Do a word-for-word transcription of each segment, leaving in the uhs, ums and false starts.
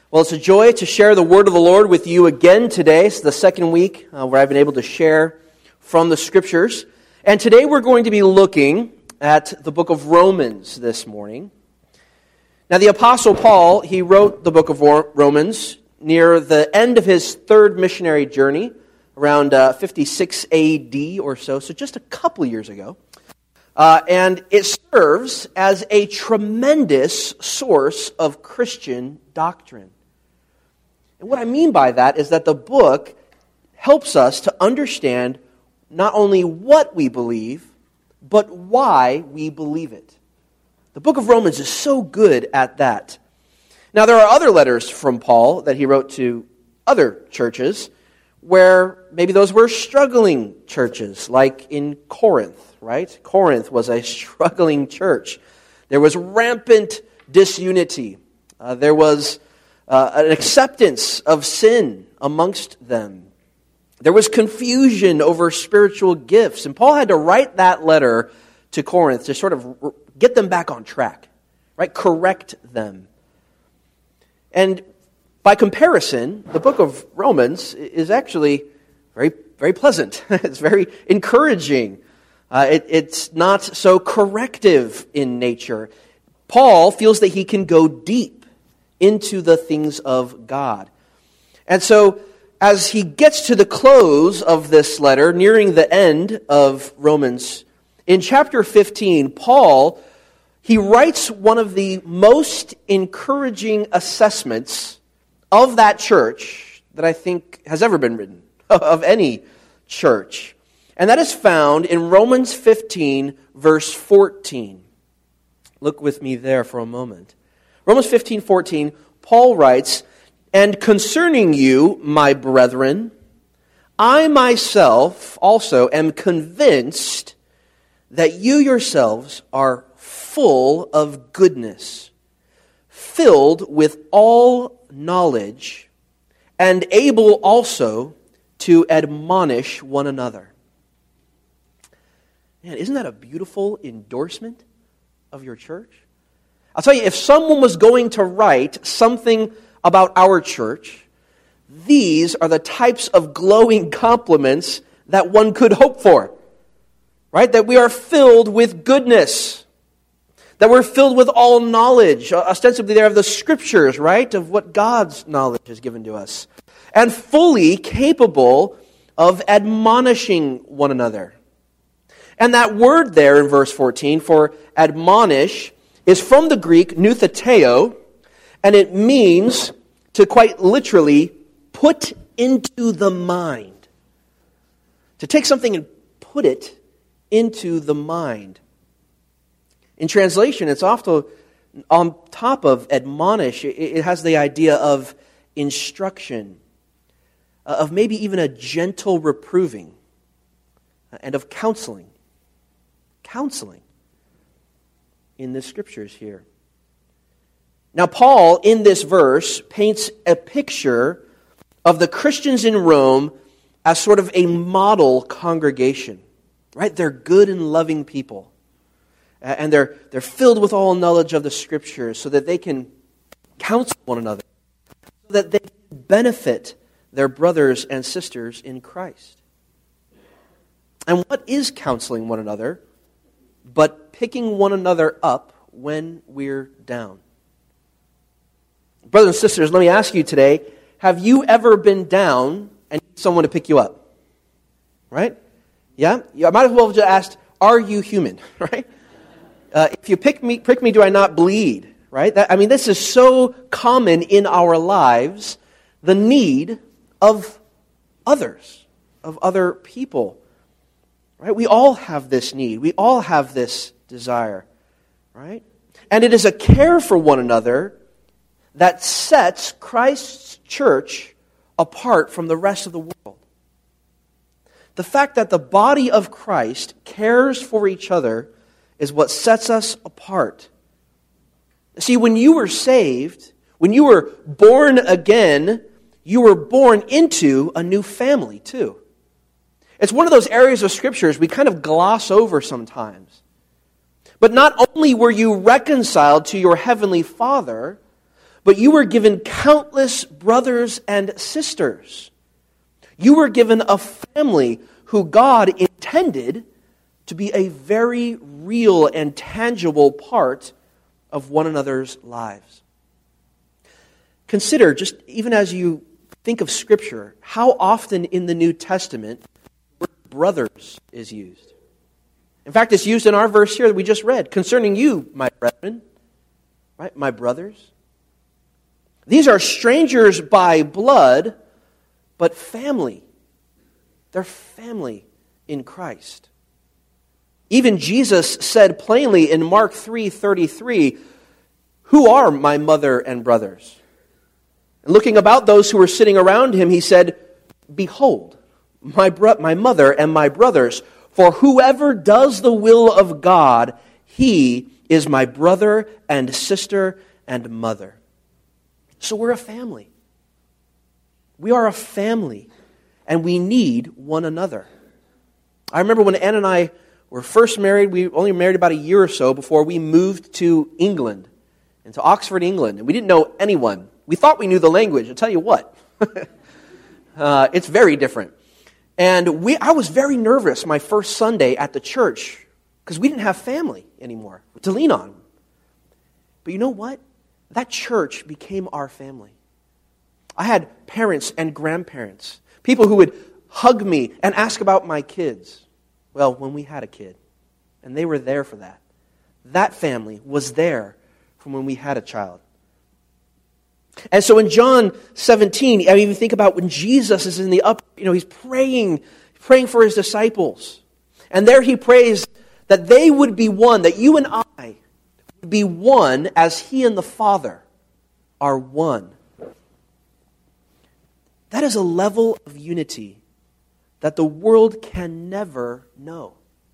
Well, it's a joy to share the word of the Lord with you again today. It's the second week uh, where I've been able to share from the Scriptures. And today we're going to be looking at the book of Romans this morning. Now, the Apostle Paul, he wrote the book of Romans near the end of his third missionary journey, around uh, fifty-six A D or so, so just a couple years ago. Uh, and it serves as a tremendous source of Christian doctrine. And what I mean by that is that the book helps us to understand not only what we believe, but why we believe it. The book of Romans is so good at that. Now, there are other letters from Paul that he wrote to other churches where maybe those were struggling churches, like in Corinth, right? Corinth was a struggling church. There was rampant disunity. Uh, there was uh, an acceptance of sin amongst them. There was confusion over spiritual gifts. And Paul had to write that letter to Corinth to sort of get them back on track, right? Correct them. And by comparison, the book of Romans is actually very, very pleasant. It's very encouraging. Uh, it, it's not so corrective in nature. Paul feels that he can go deep into the things of God. And so, as he gets to the close of this letter, nearing the end of Romans, in chapter fifteen, Paul, he writes one of the most encouraging assessments of that church that I think has ever been written, of any church. And that is found in Romans fifteen, verse fourteen. Look with me there for a moment. Romans fifteen, fourteen, Paul writes, "And concerning you, my brethren, I myself also am convinced that you yourselves are full of goodness, filled with all knowledge, and able also to admonish one another." Man, isn't that a beautiful endorsement of your church? I'll tell you, if someone was going to write something about our church, these are the types of glowing compliments that one could hope for. Right? That we are filled with goodness. That we're filled with all knowledge, ostensibly there of the Scriptures, right? Of what God's knowledge has given to us. And fully capable of admonishing one another. And that word there in verse fourteen for admonish is from the Greek noutheteo, and it means to quite literally put into the mind. To take something and put it into the mind. In translation, it's often on top of admonish, it has the idea of instruction, of maybe even a gentle reproving, and of counseling. Counseling in the Scriptures here. Now, Paul, in this verse, paints a picture of the Christians in Rome as sort of a model congregation. Right? They're good and loving people. And they're, they're filled with all knowledge of the Scriptures so that they can counsel one another, so that they can benefit their brothers and sisters in Christ. And what is counseling one another but picking one another up when we're down? Brothers and sisters, let me ask you today, have you ever been down and need someone to pick you up? Right? Yeah? I might as well have just asked, are you human? Right? Uh, if you pick me, prick me, do I not bleed? Right? That, I mean, this is so common in our lives, the need of others, of other people. Right? We all have this need. We all have this desire. Right? And it is a care for one another that sets Christ's church apart from the rest of the world. The fact that the body of Christ cares for each other is what sets us apart. See, when you were saved, when you were born again, you were born into a new family too. It's one of those areas of Scriptures we kind of gloss over sometimes. But not only were you reconciled to your heavenly Father, but you were given countless brothers and sisters. You were given a family who God intended to be a very real and tangible part of one another's lives. Consider, just even as you think of Scripture, how often in the New Testament the word brothers is used. In fact, it's used in our verse here that we just read, concerning you, my brethren, right, my brothers. These are strangers by blood, but family. They're family in Christ. Even Jesus said plainly in Mark three thirty-three, "Who are my mother and brothers?" And looking about those who were sitting around him, he said, "Behold, my bro- my mother and my brothers, for whoever does the will of God, he is my brother and sister and mother." So we're a family. We are a family, and we need one another. I remember when Ann and I were first married, we only married about a year or so before we moved to England, into Oxford, England, and we didn't know anyone. We thought we knew the language. I'll tell you what, uh, it's very different. And we, I was very nervous my first Sunday at the church because we didn't have family anymore to lean on. But you know what? That church became our family. I had parents and grandparents, people who would hug me and ask about my kids. Well, when we had a kid, and they were there for that. That family was there from when we had a child. And so in John seventeen, I mean, even think about when Jesus is in the upper, you know, he's praying, praying for his disciples. And there he prays that they would be one, that you and I would be one as he and the Father are one. That is a level of unity that the world can never know.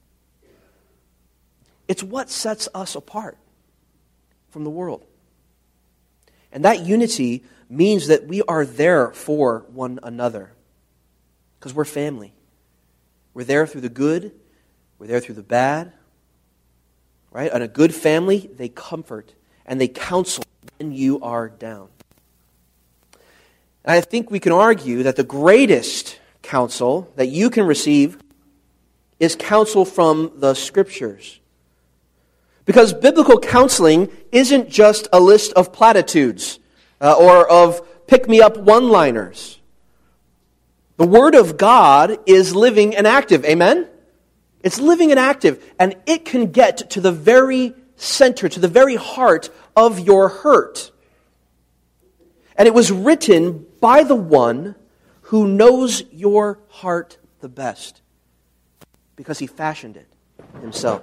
It's what sets us apart from the world. And that unity means that we are there for one another. Because we're family. We're there through the good. We're there through the bad. Right? And a good family, they comfort and they counsel when you are down. And I think we can argue that the greatest counsel that you can receive is counsel from the Scriptures. Because biblical counseling isn't just a list of platitudes uh, or of pick-me-up one-liners. The Word of God is living and active. Amen? It's living and active, and it can get to the very center, to the very heart of your hurt. And it was written by the one who knows your heart the best, because he fashioned it himself.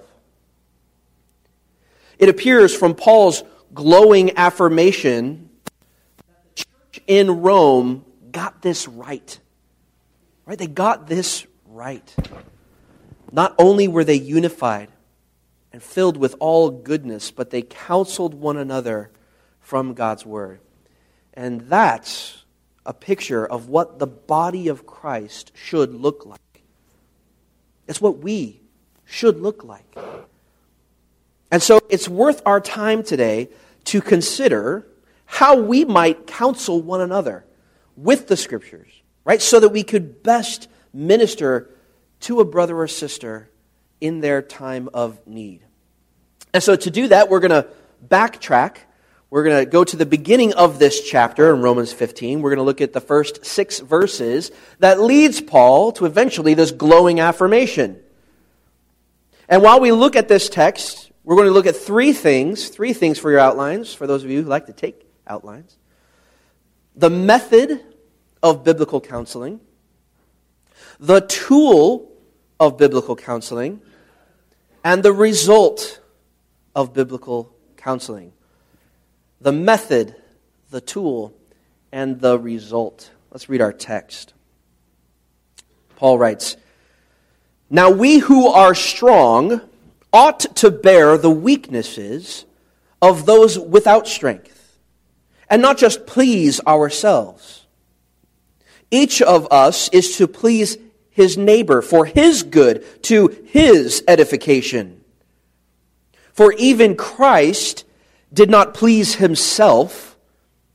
It appears from Paul's glowing affirmation that the church in Rome got this right. Right? They got this right. Not only were they unified and filled with all goodness, but they counseled one another from God's Word. And that's a picture of what the body of Christ should look like. It's what we should look like. And so it's worth our time today to consider how we might counsel one another with the Scriptures, right? So that we could best minister to a brother or sister in their time of need. And so to do that, we're going to backtrack. We're going to go to the beginning of this chapter in Romans fifteen. We're going to look at the first six verses that leads Paul to eventually this glowing affirmation. And while we look at this text, we're going to look at three things, three things for your outlines, for those of you who like to take outlines. The method of biblical counseling, the tool of biblical counseling, and the result of biblical counseling. The method, the tool, and the result. Let's read our text. Paul writes, "Now we who are strong ought to bear the weaknesses of those without strength, and not just please ourselves. Each of us is to please his neighbor for his good, to his edification. For even Christ did not please himself,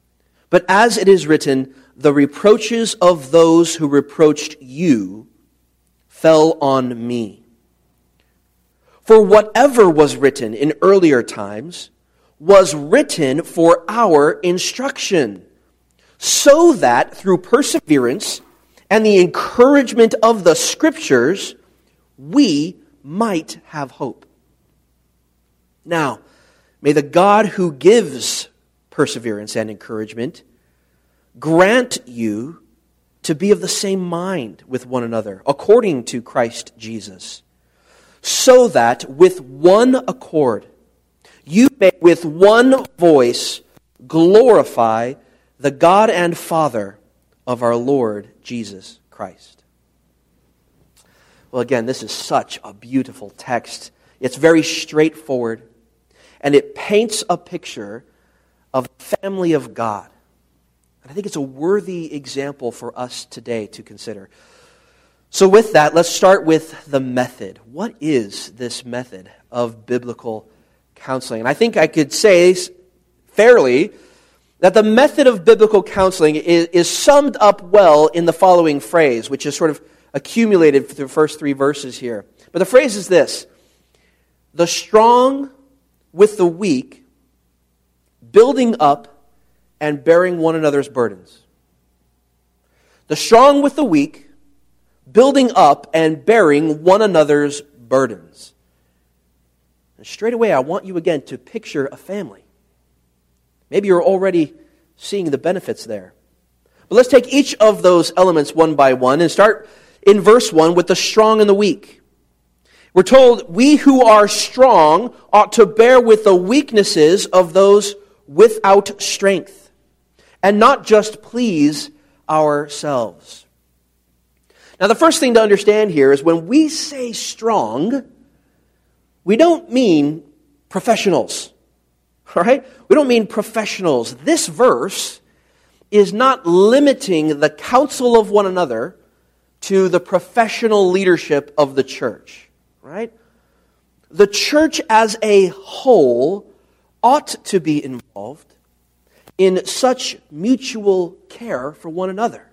But as it is written, the reproaches of those who reproached you fell on me. For whatever was written in earlier times was written for our instruction, so that through perseverance and the encouragement of the Scriptures, we might have hope. Now, may the God who gives perseverance and encouragement grant you to be of the same mind with one another, according to Christ Jesus, so that with one accord you may with one voice glorify the God and Father of our Lord Jesus Christ. Well, again, this is such a beautiful text. It's very straightforward, and it paints a picture of the family of God. And I think it's a worthy example for us today to consider. So with that, let's start with the method. What is this method of biblical counseling? And I think I could say fairly that the method of biblical counseling is, is summed up well in the following phrase, which is sort of accumulated for the first three verses here. But the phrase is this: the strong with the weak, building up and bearing one another's burdens. The strong with the weak, building up and bearing one another's burdens. And straight away, I want you again to picture a family. Maybe you're already seeing the benefits there. But let's take each of those elements one by one and start in verse one with the strong and the weak. We're told, we who are strong ought to bear with the weaknesses of those without strength, and not just please ourselves. Now, the first thing to understand here is when we say strong, we don't mean professionals. All right? We don't mean professionals. This verse is not limiting the counsel of one another to the professional leadership of the church. Right? The church as a whole ought to be involved in such mutual care for one another.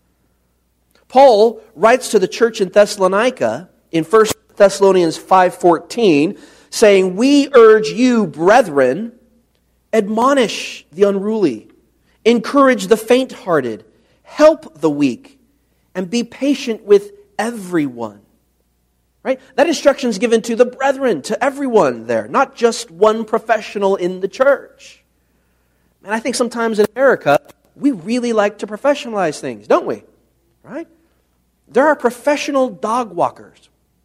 Paul writes to the church in Thessalonica in First Thessalonians five fourteen, saying, "We urge you, brethren, admonish the unruly, encourage the faint-hearted, help the weak, and be patient with everyone." Right? That instruction is given to the brethren, to everyone there, not just one professional in the church. And I think sometimes in America, we really like to professionalize things, don't we? Right? There are professional dog walkers.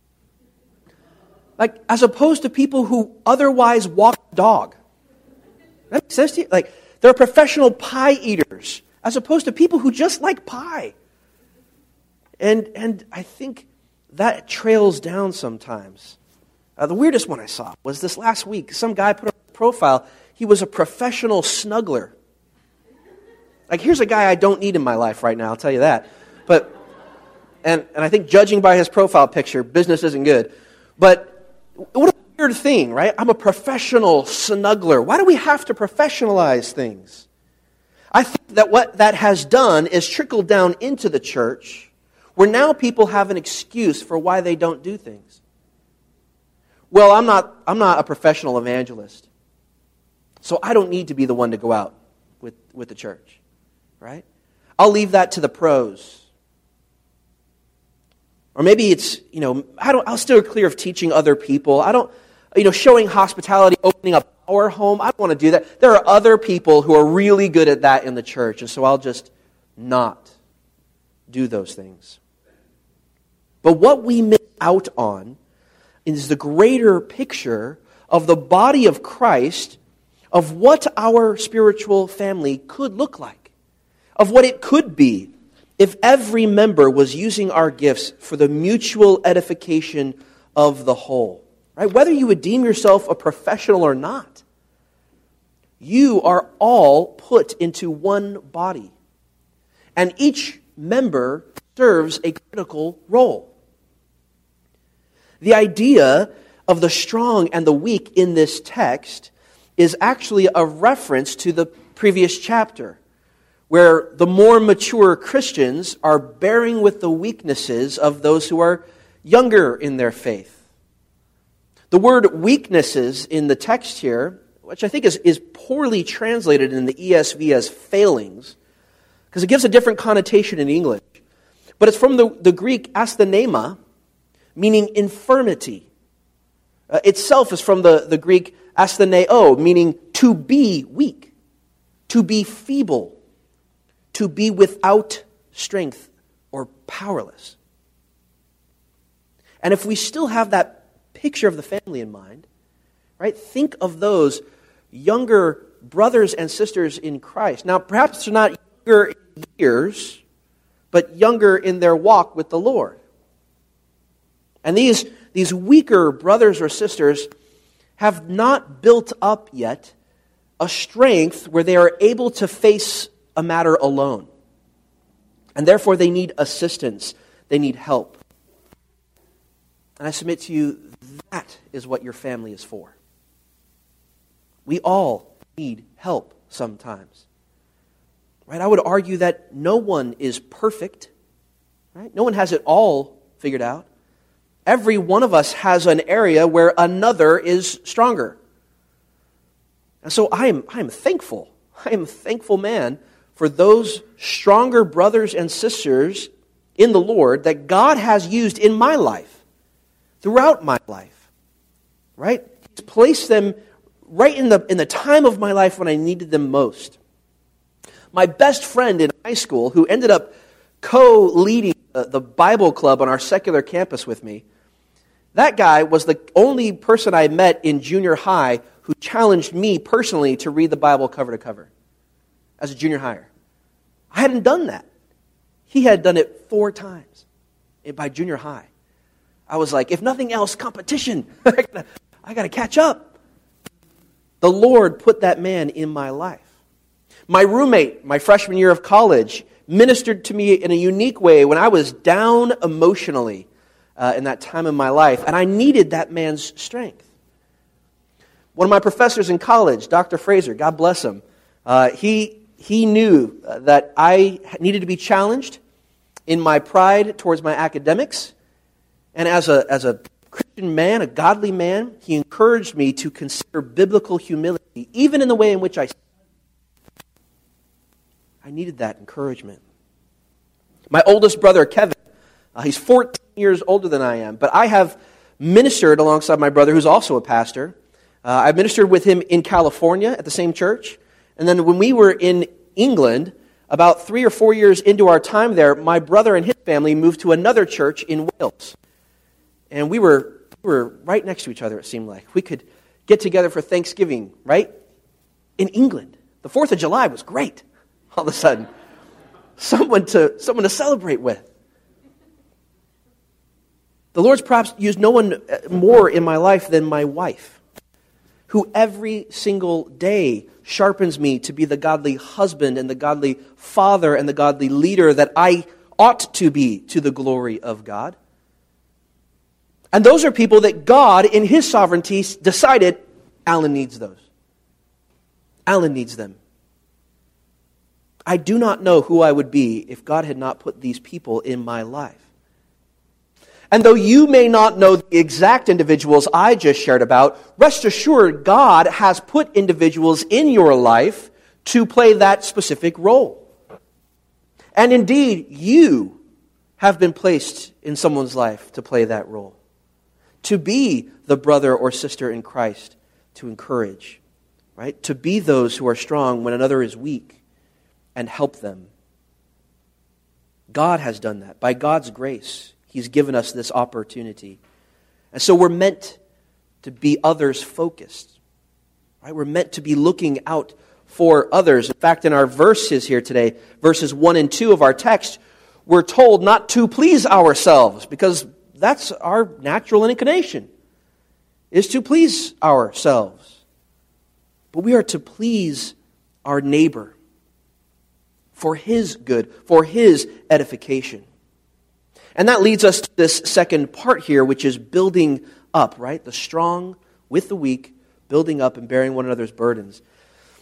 Like, as opposed to people who otherwise walk a dog. That makes sense to you? Like, there are professional pie eaters, as opposed to people who just like pie. And and I think that trails down sometimes. Uh, the weirdest one I saw was this last week. Some guy put up a profile. He was a professional snuggler. Like, here's a guy I don't need in my life right now, I'll tell you that. But, and, and I think judging by his profile picture, business isn't good. But what a weird thing, right? I'm a professional snuggler. Why do we have to professionalize things? I think that what that has done is trickled down into the church, where now people have an excuse for why they don't do things. Well, I'm not, I'm not a professional evangelist, so I don't need to be the one to go out with, with the church, right? I'll leave that to the pros. Or maybe it's, you know, I don't, I'll steer clear of teaching other people. I don't, you know, showing hospitality, opening up our home. I don't want to do that. There are other people who are really good at that in the church, and so I'll just not do those things. But what we miss out on is the greater picture of the body of Christ, of what our spiritual family could look like, of what it could be if every member was using our gifts for the mutual edification of the whole. Right? Whether you would deem yourself a professional or not, you are all put into one body. And each member serves a critical role. The idea of the strong and the weak in this text is actually a reference to the previous chapter, where the more mature Christians are bearing with the weaknesses of those who are younger in their faith. The word weaknesses in the text here, which I think is, is poorly translated in the E S V as failings, because it gives a different connotation in English. But it's from the, the Greek asthenema, meaning infirmity. Uh, itself is from the, the Greek astheneo, meaning to be weak, to be feeble, to be without strength or powerless. And if we still have that picture of the family in mind, right? Think of those younger brothers and sisters in Christ. Now, perhaps they're not younger in years, but younger in their walk with the Lord. And these, these weaker brothers or sisters have not built up yet a strength where they are able to face a matter alone. And therefore they need assistance. They need help. And I submit to you, that is what your family is for. We all need help sometimes. Right? I would argue that no one is perfect. Right? No one has it all figured out. Every one of us has an area where another is stronger. And so I am, I am thankful. I am a thankful man for those stronger brothers and sisters in the Lord that God has used in my life. Throughout my life, right? He's placed them right in the in the time of my life when I needed them most. My best friend in high school, who ended up co-leading the, the Bible club on our secular campus with me, that guy was the only person I met in junior high who challenged me personally to read the Bible cover to cover as a junior higher. I hadn't done that. He had done it four times by junior high. I was like, if nothing else, competition. I got to catch up. The Lord put that man in my life. My roommate, my freshman year of college, ministered to me in a unique way when I was down emotionally uh, in that time in my life, and I needed that man's strength. One of my professors in college, Doctor Fraser, God bless him, uh, he, he knew that I needed to be challenged in my pride towards my academics. And as a as a Christian man, a godly man, he encouraged me to consider biblical humility, even in the way in which I I needed that encouragement. My oldest brother, Kevin, uh, he's fourteen years older than I am, but I have ministered alongside my brother, who's also a pastor. Uh, I ministered with him in California at the same church. And then when we were in England, about three or four years into our time there, my brother and his family moved to another church in Wales. And we were we were right next to each other, it seemed like. We could get together for Thanksgiving, right? In England. The fourth of July was great, all of a sudden. Someone to someone to celebrate with. The Lord's perhaps used no one more in my life than my wife, who every single day sharpens me to be the godly husband and the godly father and the godly leader that I ought to be to the glory of God. And those are people that God, in His sovereignty, decided Alan needs those. Alan needs them. I do not know who I would be if God had not put these people in my life. And though you may not know the exact individuals I just shared about, rest assured God has put individuals in your life to play that specific role. And indeed, you have been placed in someone's life to play that role. To be the brother or sister in Christ, to encourage, right? To be those who are strong when another is weak and help them. God has done that. By God's grace, He's given us this opportunity. And so we're meant to be others focused. Right? We're meant to be looking out for others. In fact, in our verses here today, verses one and two of our text, we're told not to please ourselves, because that's our natural inclination, is to please ourselves. But we are to please our neighbor for his good, for his edification. And that leads us to this second part here, which is building up, right? The strong with the weak, building up and bearing one another's burdens.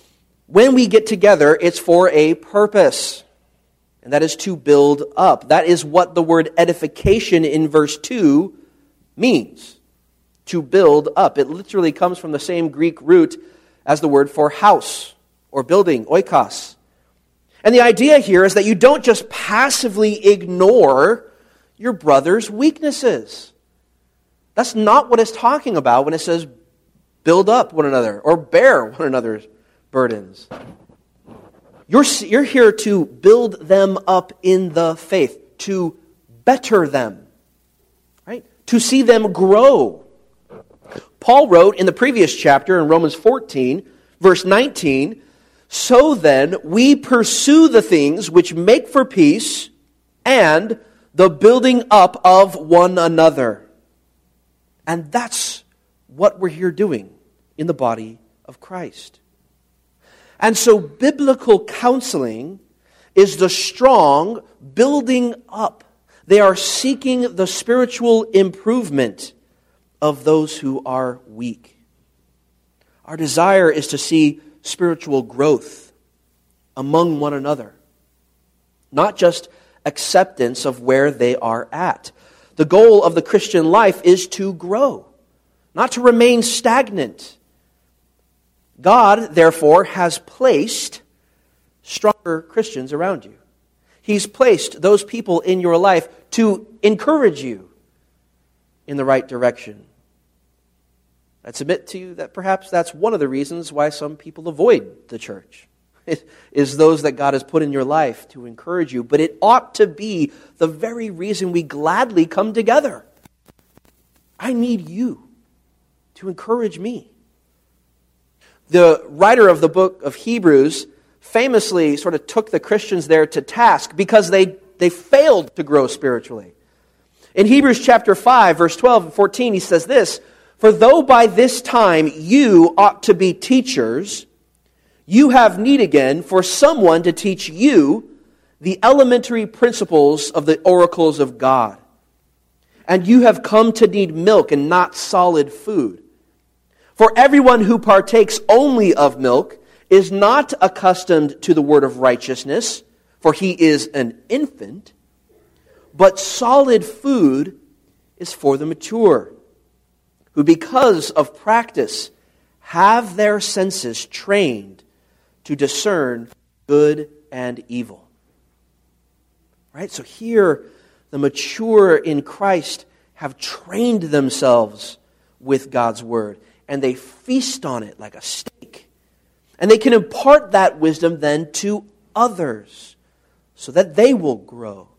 When we get together, it's for a purpose, and that is to build up. That is what the word edification in verse two means, to build up. It literally comes from the same Greek root as the word for house or building, oikos. And the idea here is that you don't just passively ignore your brother's weaknesses. That's not what it's talking about when it says build up one another or bear one another's burdens. You're, you're here to build them up in the faith, to better them, right? To see them grow. Paul wrote in the previous chapter in Romans fourteen, verse nineteen, "So then we pursue the things which make for peace and the building up of one another." And that's what we're here doing in the body of Christ. And so biblical counseling is the strong building up. They are seeking the spiritual improvement of those who are weak. Our desire is to see spiritual growth among one another, not just acceptance of where they are at. The goal of the Christian life is to grow, not to remain stagnant. God, therefore, has placed stronger Christians around you. He's placed those people in your life to encourage you in the right direction. I submit to you that perhaps that's one of the reasons why some people avoid the church, is those that God has put in your life to encourage you. But it ought to be the very reason we gladly come together. I need you to encourage me. The writer of the book of Hebrews famously sort of took the Christians there to task because they, they failed to grow spiritually. In Hebrews chapter five, verse twelve and fourteen, he says this, "For though by this time you ought to be teachers, you have need again for someone to teach you the elementary principles of the oracles of God. And you have come to need milk and not solid food. For everyone who partakes only of milk is not accustomed to the word of righteousness, for he is an infant, but solid food is for the mature, who because of practice have their senses trained to discern good and evil." Right? So here, the mature in Christ have trained themselves with God's word, and they feast on it like a steak. And they can impart that wisdom then to others so that they will grow.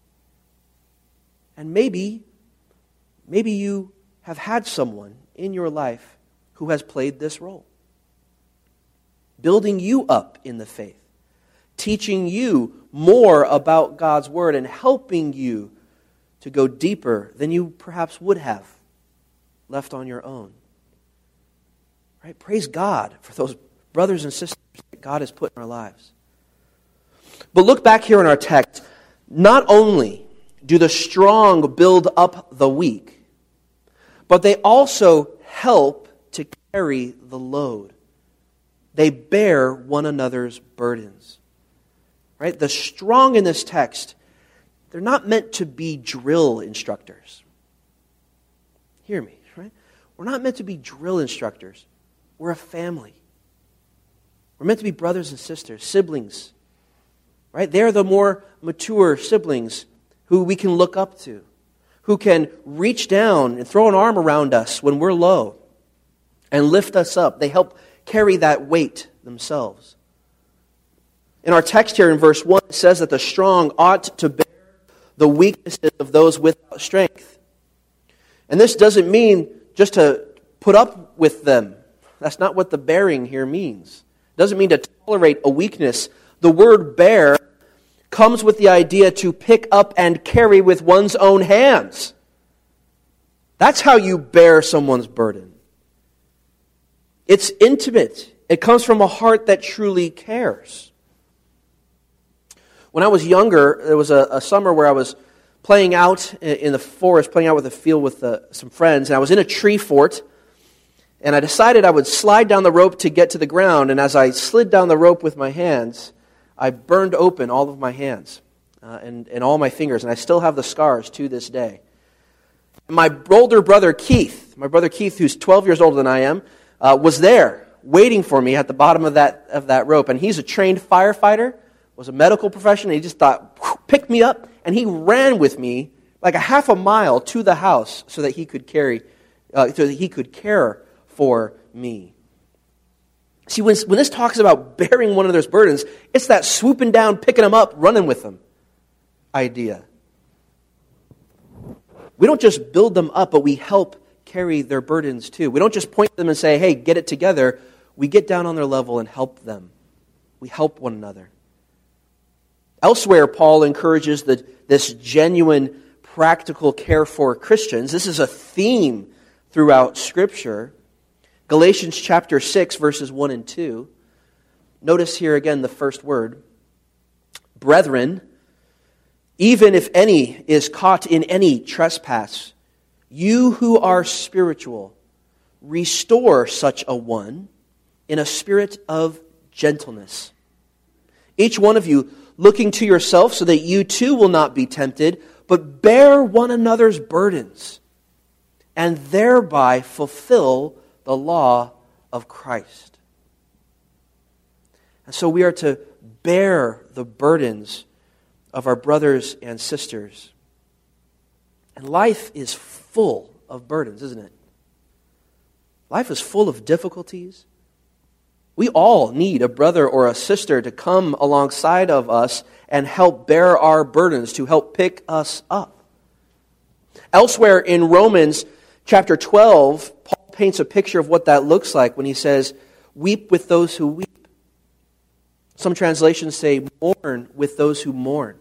And maybe, maybe you have had someone in your life who has played this role, building you up in the faith, teaching you more about God's word and helping you to go deeper than you perhaps would have left on your own. Right? Praise God for those brothers and sisters that God has put in our lives. But look back here in our text. Not only do the strong build up the weak, but they also help to carry the load. They bear one another's burdens. Right? The strong in this text, they're not meant to be drill instructors. Hear me, right? We're not meant to be drill instructors. We're a family. We're meant to be brothers and sisters, siblings. Right? They're the more mature siblings who we can look up to, who can reach down and throw an arm around us when we're low and lift us up. They help carry that weight themselves. In our text here in verse one, it says that the strong ought to bear the weaknesses of those without strength. And this doesn't mean just to put up with them. That's not what the bearing here means. It doesn't mean to tolerate a weakness. The word bear comes with the idea to pick up and carry with one's own hands. That's how you bear someone's burden. It's intimate. It comes from a heart that truly cares. When I was younger, there was a, a summer where I was playing out in the forest, playing out with the field with uh, some friends, and I was in a tree fort, And I decided I would slide down the rope to get to the ground, and as I slid down the rope with my hands, I burned open all of my hands uh, and, and all my fingers, and I still have the scars to this day. My older brother Keith, my brother Keith, who's twelve years older than I am, uh, was there waiting for me at the bottom of that of that rope. And he's a trained firefighter, was a medical professional. He just thought, picked me up, and he ran with me like a half a mile to the house so that he could carry, uh, so that he could care for me. See, when, when this talks about bearing one another's burdens, it's that swooping down, picking them up, running with them idea. We don't just build them up, but we help carry their burdens too. We don't just point to them and say, hey, get it together. We get down on their level and help them. We help one another. Elsewhere, Paul encourages the, this genuine, practical care for Christians. This is a theme throughout Scripture. Galatians chapter six, verses one and two. Notice here again the first word. Brethren, even if any is caught in any trespass, you who are spiritual, restore such a one in a spirit of gentleness. Each one of you looking to yourself so that you too will not be tempted, but bear one another's burdens, and thereby fulfill the law of Christ. And so we are to bear the burdens of our brothers and sisters. And life is full of burdens, isn't it? Life is full of difficulties. We all need a brother or a sister to come alongside of us and help bear our burdens, to help pick us up. Elsewhere in Romans chapter twelve, Paul paints a picture of what that looks like when he says, weep with those who weep. Some translations say, mourn with those who mourn.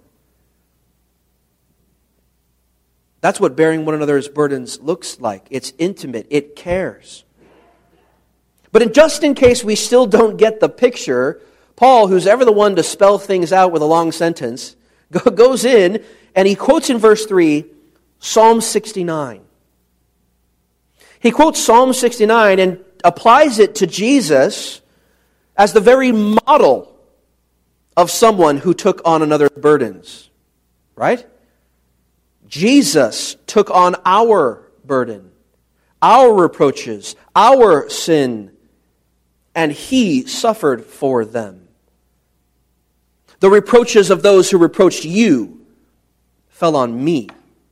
That's what bearing one another's burdens looks like. It's intimate. It cares. But in, just in case we still don't get the picture, Paul, who's ever the one to spell things out with a long sentence, goes in and he quotes in verse three, Psalm sixty-nine. He quotes Psalm sixty-nine and applies it to Jesus as the very model of someone who took on another's burdens. Right? Jesus took on our burden, our reproaches, our sin, and He suffered for them. The reproaches of those who reproached you fell on me.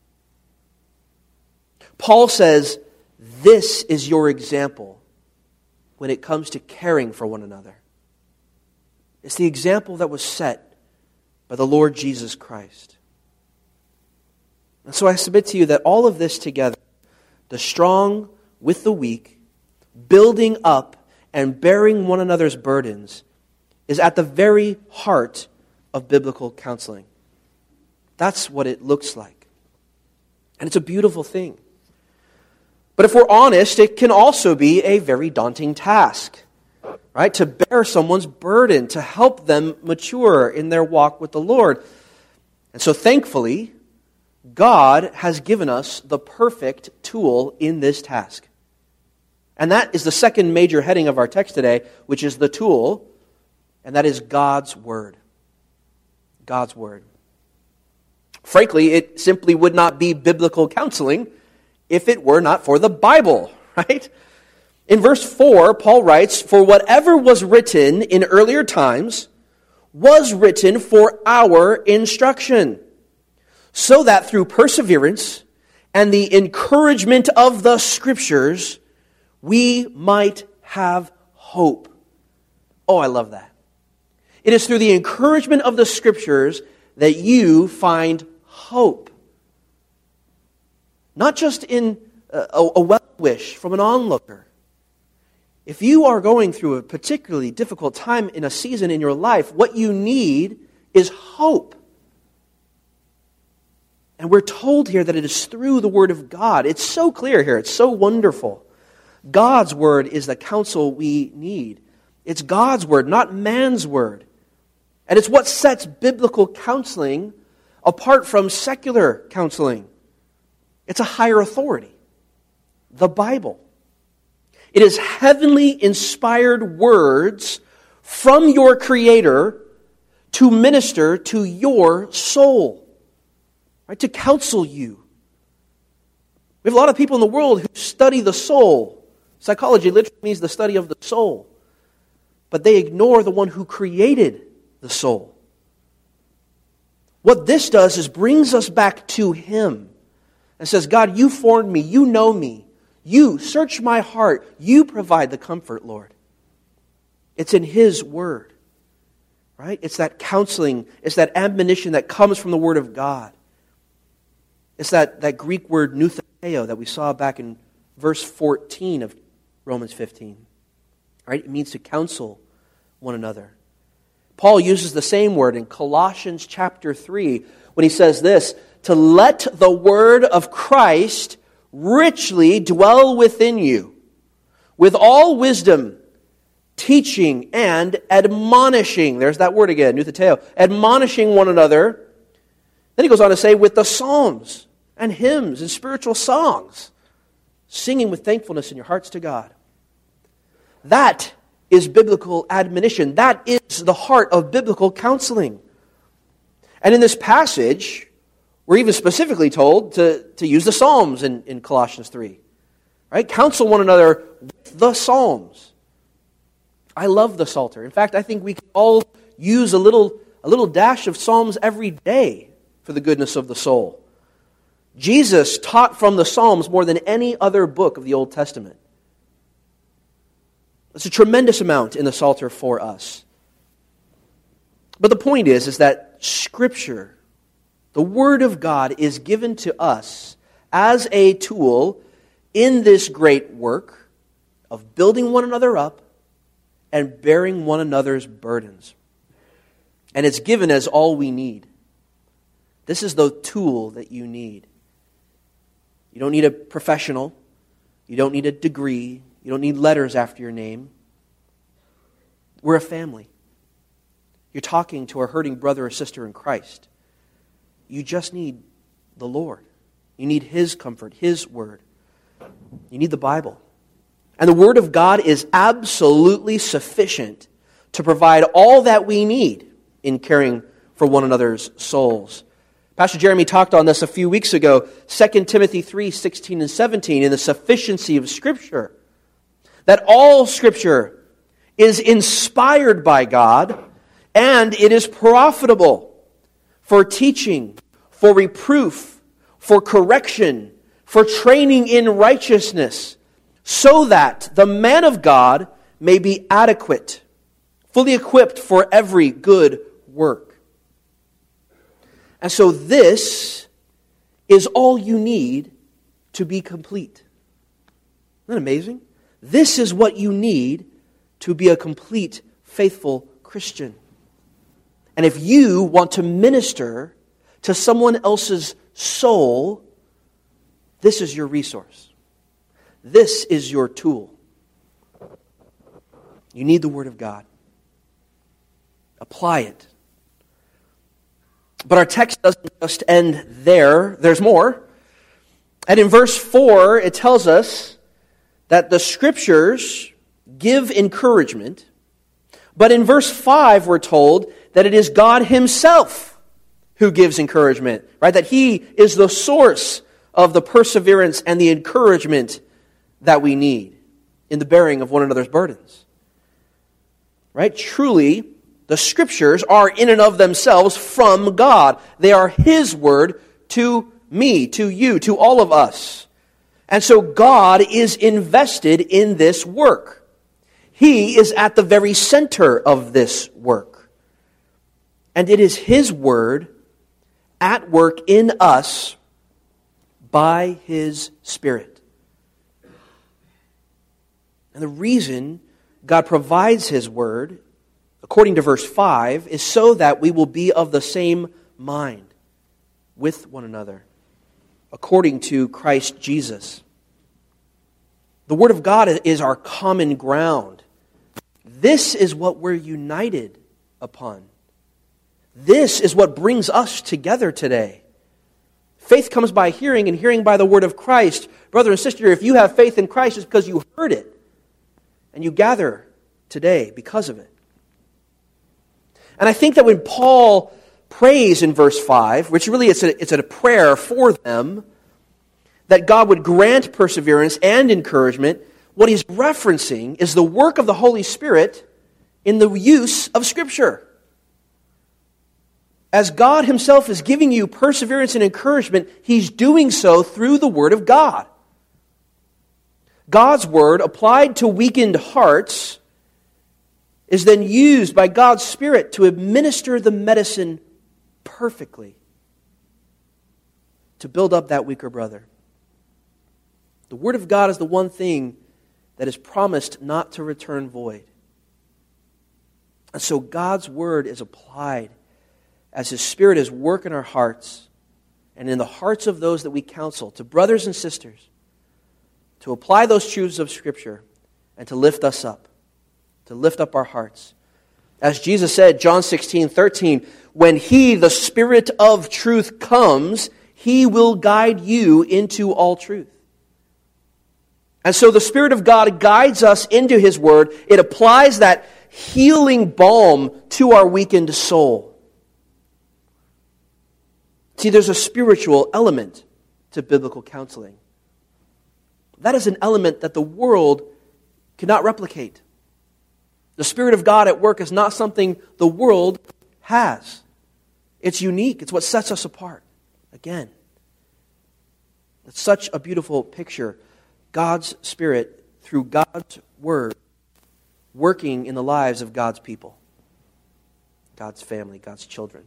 Paul says, this is your example when it comes to caring for one another. It's the example that was set by the Lord Jesus Christ. And so I submit to you that all of this together, the strong with the weak, building up and bearing one another's burdens, is at the very heart of biblical counseling. That's what it looks like. And it's a beautiful thing. But if we're honest, it can also be a very daunting task, right? To bear someone's burden, to help them mature in their walk with the Lord. And so thankfully, God has given us the perfect tool in this task. And that is the second major heading of our text today, which is the tool, and that is God's Word. God's Word. Frankly, it simply would not be biblical counseling if it were not for the Bible, right? In verse four, Paul writes, for whatever was written in earlier times was written for our instruction, so that through perseverance and the encouragement of the Scriptures, we might have hope. Oh, I love that. It is through the encouragement of the Scriptures that you find hope. Not just in a, a well-wish from an onlooker. If you are going through a particularly difficult time in a season in your life, what you need is hope. And we're told here that it is through the Word of God. It's so clear here. It's so wonderful. God's Word is the counsel we need. It's God's Word, not man's Word. And it's what sets biblical counseling apart from secular counseling. It's a higher authority, the Bible. It is heavenly inspired words from your Creator to minister to your soul, right? To counsel you. We have a lot of people in the world who study the soul. Psychology literally means the study of the soul. But they ignore the one who created the soul. What this does is brings us back to Him and says, God, you formed me, you know me, you search my heart, you provide the comfort, Lord. It's in His Word, right? It's that counseling, it's that admonition that comes from the Word of God. It's that, that Greek word noutheteo that we saw back in verse fourteen of Romans fifteen. Right? It means to counsel one another. Paul uses the same word in Colossians chapter three when he says this, to let the word of Christ richly dwell within you, with all wisdom, teaching and admonishing. There's that word again, noutheteo. Admonishing one another. Then he goes on to say, with the psalms and hymns and spiritual songs, singing with thankfulness in your hearts to God. That is biblical admonition. That is the heart of biblical counseling. And in this passage, we're even specifically told to, to use the Psalms in, in Colossians three. Right? Counsel one another with the Psalms. I love the Psalter. In fact, I think we can all use a little, a little dash of Psalms every day for the goodness of the soul. Jesus taught from the Psalms more than any other book of the Old Testament. It's a tremendous amount in the Psalter for us. But the point is, is that Scripture, the Word of God, is given to us as a tool in this great work of building one another up and bearing one another's burdens. And it's given as all we need. This is the tool that you need. You don't need a professional. You don't need a degree. You don't need letters after your name. We're a family. You're talking to a hurting brother or sister in Christ. You just need the Lord. You need His comfort, His Word. You need the Bible. And the Word of God is absolutely sufficient to provide all that we need in caring for one another's souls. Pastor Jeremy talked on this a few weeks ago, Second Timothy three, sixteen and seventeen, in the sufficiency of Scripture. That all Scripture is inspired by God, and it is profitable for teaching, for reproof, for correction, for training in righteousness, so that the man of God may be adequate, fully equipped for every good work. And so this is all you need to be complete. Isn't that amazing? This is what you need to be a complete, faithful Christian. And if you want to minister to someone else's soul, this is your resource. This is your tool. You need the Word of God. Apply it. But our text doesn't just end there. There's more. And in verse four, it tells us that the Scriptures give encouragement. But in verse five, we're told that it is God Himself who gives encouragement. Right? That He is the source of the perseverance and the encouragement that we need in the bearing of one another's burdens. Right? Truly, the Scriptures are in and of themselves from God. They are His Word to me, to you, to all of us. And so God is invested in this work. He is at the very center of this work. And it is His Word at work in us by His Spirit. And the reason God provides His Word, according to verse five, is so that we will be of the same mind with one another, according to Christ Jesus. The Word of God is our common ground. This is what we're united upon. This is what brings us together today. Faith comes by hearing, and hearing by the Word of Christ. Brother and sister, if you have faith in Christ, it's because you heard it. And you gather today because of it. And I think that when Paul prays in verse five, which really is a, it's a prayer for them, that God would grant perseverance and encouragement, what he's referencing is the work of the Holy Spirit in the use of Scripture. As God himself is giving you perseverance and encouragement, he's doing so through the Word of God. God's Word, applied to weakened hearts, is then used by God's Spirit to administer the medicine perfectly, to build up that weaker brother. The Word of God is the one thing that is promised not to return void. And so God's Word is applied as His Spirit is work in our hearts and in the hearts of those that we counsel, to brothers and sisters, to apply those truths of Scripture and to lift us up, to lift up our hearts. As Jesus said, John sixteen thirteen, when He, the Spirit of truth, comes, He will guide you into all truth. And so the Spirit of God guides us into His Word. It applies that healing balm to our weakened soul. See, there's a spiritual element to biblical counseling. That is an element that the world cannot replicate. The Spirit of God at work is not something the world has. It's unique. It's what sets us apart. Again, it's such a beautiful picture. God's Spirit, through God's Word, working in the lives of God's people, God's family, God's children.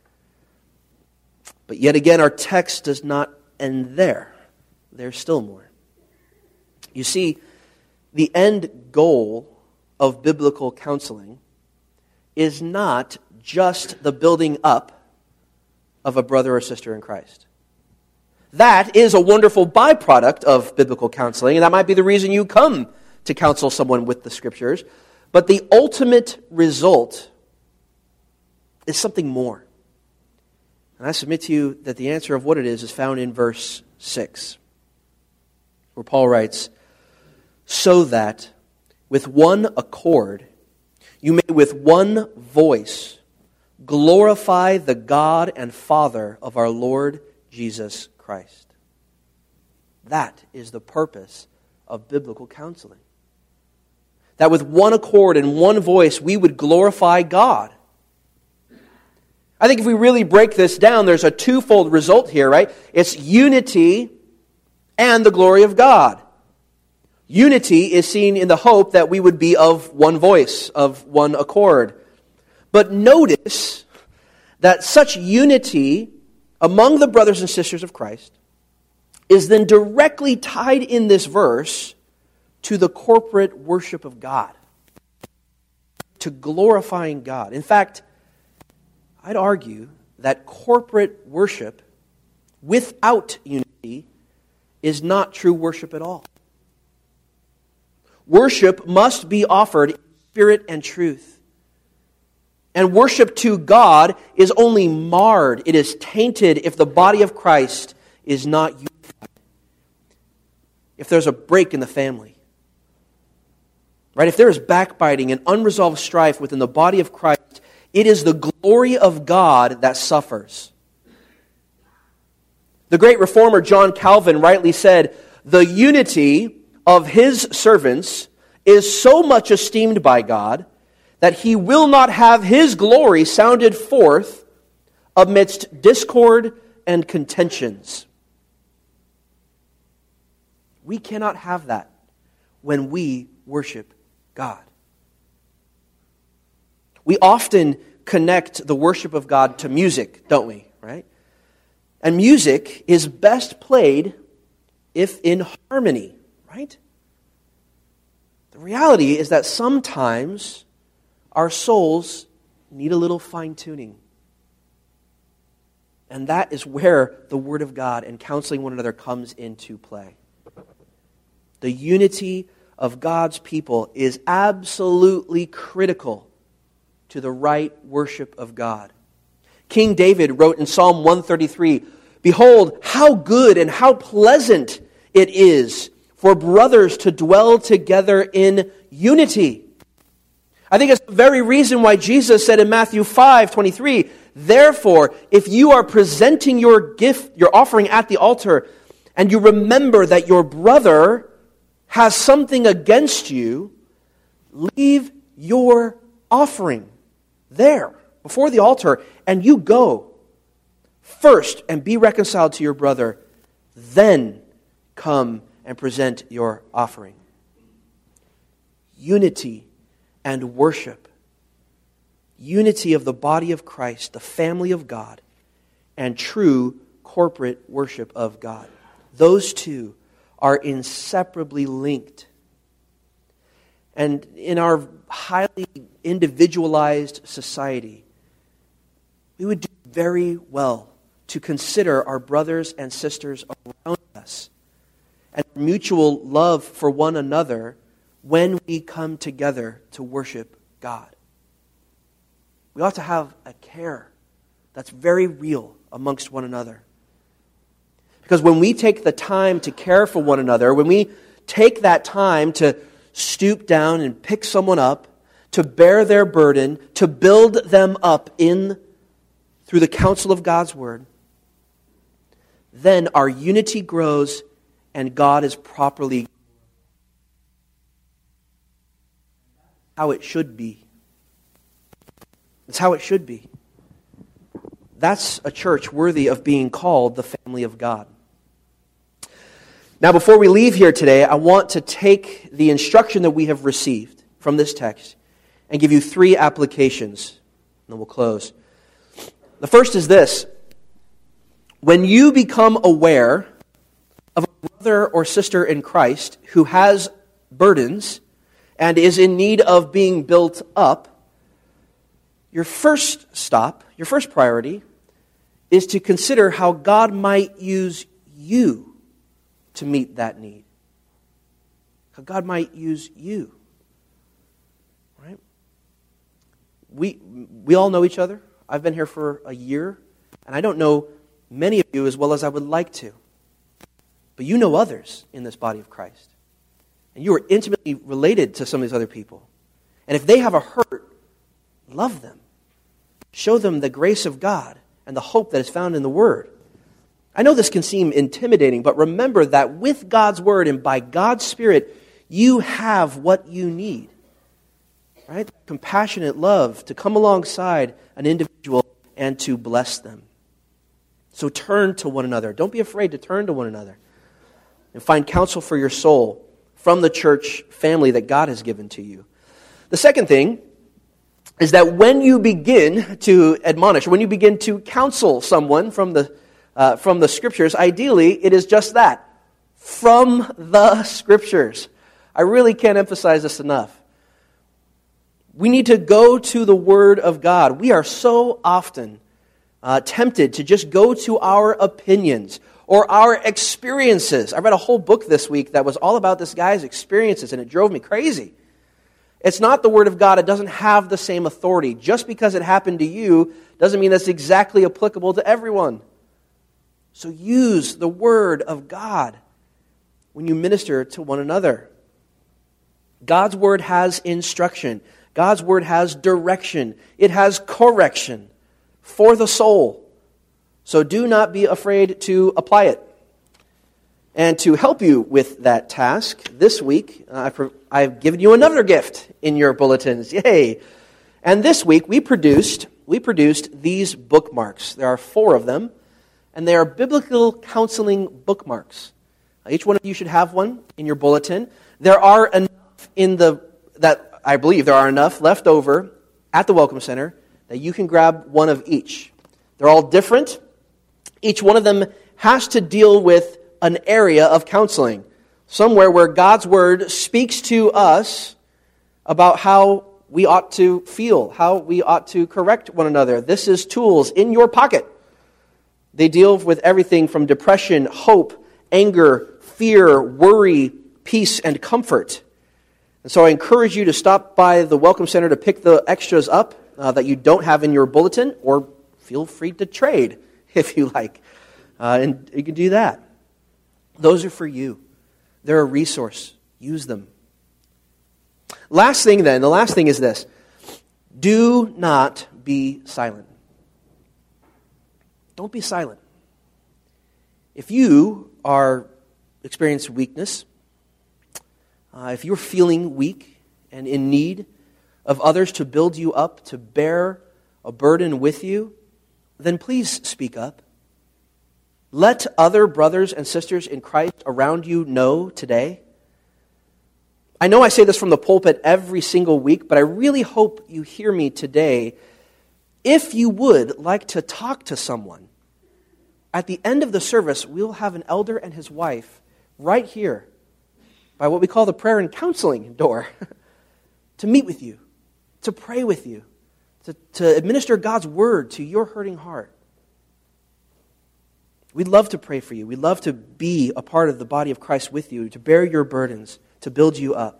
But yet again, our text does not end there. There's still more. You see, the end goal of biblical counseling is not just the building up of a brother or sister in Christ. That is a wonderful byproduct of biblical counseling, and that might be the reason you come to counsel someone with the Scriptures. But the ultimate result is something more. And I submit to you that the answer of what it is is found in verse six, where Paul writes, so that with one accord you may with one voice glorify the God and Father of our Lord Jesus Christ. That is the purpose of biblical counseling. That with one accord and one voice we would glorify God. I think if we really break this down, there's a twofold result here, right? It's unity and the glory of God. Unity is seen in the hope that we would be of one voice, of one accord. But notice that such unity among the brothers and sisters of Christ is then directly tied in this verse to the corporate worship of God, to glorifying God. In fact, I'd argue that corporate worship without unity is not true worship at all. Worship must be offered in spirit and truth. And worship to God is only marred, it is tainted if the body of Christ is not unified. If there's a break in the family. Right? If there is backbiting and unresolved strife within the body of Christ, it is the glory of God that suffers. The great reformer John Calvin rightly said, the unity of His servants is so much esteemed by God that He will not have His glory sounded forth amidst discord and contentions. We cannot have that when we worship God. We often connect the worship of God to music, don't we? Right? And music is best played if in harmony, right? The reality is that sometimes our souls need a little fine-tuning. And that is where the Word of God and counseling one another comes into play. The unity of God's people is absolutely critical to the right worship of God. King David wrote in Psalm one thirty-three, behold, how good and how pleasant it is for brothers to dwell together in unity. I think it's the very reason why Jesus said in Matthew five twenty-three, therefore, if you are presenting your gift, your offering at the altar, and you remember that your brother has something against you, leave your offering there before the altar, and you go first and be reconciled to your brother, then come and present your offering. Unity and worship. Unity of the body of Christ, the family of God, and true corporate worship of God. Those two are inseparably linked. And in our highly individualized society, we would do very well to consider our brothers and sisters around us and mutual love for one another when we come together to worship God. We ought to have a care that's very real amongst one another. Because when we take the time to care for one another, when we take that time to stoop down and pick someone up, to bear their burden, to build them up in through the counsel of God's Word, then our unity grows and God is properly how it should be. It's how it should be. That's a church worthy of being called the family of God. Now, before we leave here today, I want to take the instruction that we have received from this text and give you three applications, and then we'll close. The first is this. When you become aware of a brother or sister in Christ who has burdens and is in need of being built up, your first stop, your first priority, is to consider how God might use you to meet that need. How God might use you. Right? We we all know each other. I've been here for a year, and I don't know many of you as well as I would like to. But you know others in this body of Christ. And you are intimately related to some of these other people. And if they have a hurt, love them. Show them the grace of God and the hope that is found in the Word. I know this can seem intimidating, but remember that with God's Word and by God's Spirit, you have what you need. Right? Compassionate love to come alongside an individual and to bless them. So turn to one another. Don't be afraid to turn to one another. And find counsel for your soul from the church family that God has given to you. The second thing is that when you begin to admonish, when you begin to counsel someone from the uh, from the Scriptures, ideally it is just that, from the Scriptures. I really can't emphasize this enough. We need to go to the Word of God. We are so often uh, tempted to just go to our opinions or our experiences. I read a whole book this week that was all about this guy's experiences, and it drove me crazy. It's not the Word of God. It doesn't have the same authority. Just because it happened to you doesn't mean that's exactly applicable to everyone. So use the Word of God when you minister to one another. God's Word has instruction. God's Word has direction. It has correction for the soul. So do not be afraid to apply it. And to help you with that task, this week, uh, I've given you another gift in your bulletins. Yay! And this week, we produced, we produced these bookmarks. There are four of them, and they are biblical counseling bookmarks. Uh, each one of you should have one in your bulletin. There are enough in the, that I believe there are enough left over at the Welcome Center that you can grab one of each. They're all different. Each one of them has to deal with an area of counseling, somewhere where God's Word speaks to us about how we ought to feel, how we ought to correct one another. This is tools in your pocket. They deal with everything from depression, hope, anger, fear, worry, peace, and comfort. And so I encourage you to stop by the Welcome Center to pick the extras up uh, that you don't have in your bulletin, or feel free to trade if you like. Uh, and you can do that. Those are for you. They're a resource. Use them. Last thing then, the last thing is this. Do not be silent. Don't be silent. If you are experiencing weakness, uh, if you're feeling weak and in need of others to build you up, to bear a burden with you, then please speak up. Let other brothers and sisters in Christ around you know today. I know I say this from the pulpit every single week, but I really hope you hear me today. If you would like to talk to someone, at the end of the service, we'll have an elder and his wife right here by what we call the prayer and counseling door to meet with you, to pray with you, to, to administer God's word to your hurting heart. We'd love to pray for you. We'd love to be a part of the body of Christ with you, to bear your burdens, to build you up.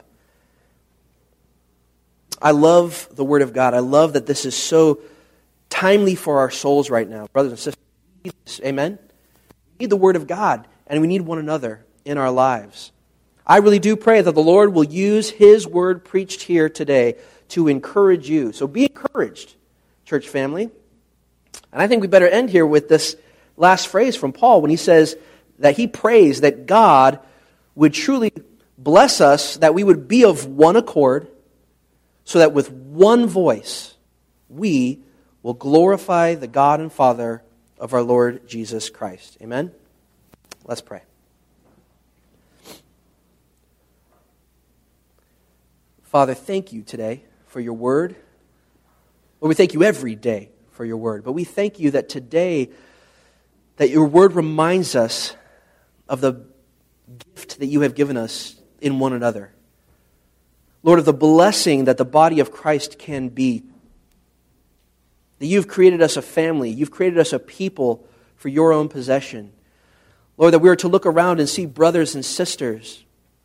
I love the Word of God. I love that this is so timely for our souls right now. Brothers and sisters, amen? We need the Word of God, and we need one another in our lives. I really do pray that the Lord will use His Word preached here today to encourage you. So be encouraged, church family. And I think we better end here with this last phrase from Paul when he says that he prays that God would truly bless us, that we would be of one accord, so that with one voice we will glorify the God and Father of our Lord Jesus Christ. Amen? Let's pray. Father, thank you today for your word. Well, we thank you every day for your word, but we thank you that today that your word reminds us of the gift that you have given us in one another. Lord, of the blessing that the body of Christ can be. That you've created us a family. You've created us a people for your own possession. Lord, that we are to look around and see brothers and sisters.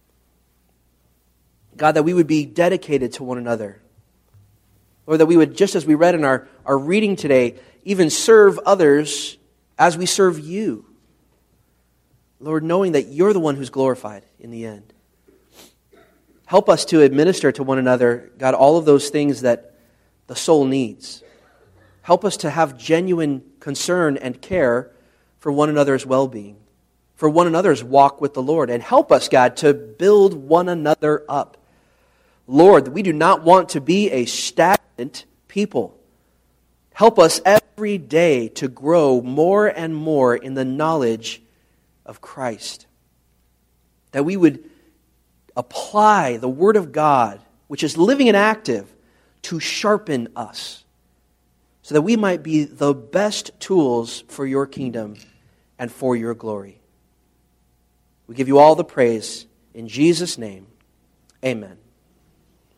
God, that we would be dedicated to one another. Lord, that we would, just as we read in our, our reading today, even serve others as we serve you. Lord, knowing that you're the one who's glorified in the end. Help us to administer to one another, God, all of those things that the soul needs. Help us to have genuine concern and care for one another's well-being, for one another's walk with the Lord. And help us, God, to build one another up. Lord, we do not want to be a stagnant people. Help us every day to grow more and more in the knowledge of Christ. That we would apply the Word of God, which is living and active, to sharpen us, so that we might be the best tools for your kingdom and for your glory. We give you all the praise in Jesus' name. Amen.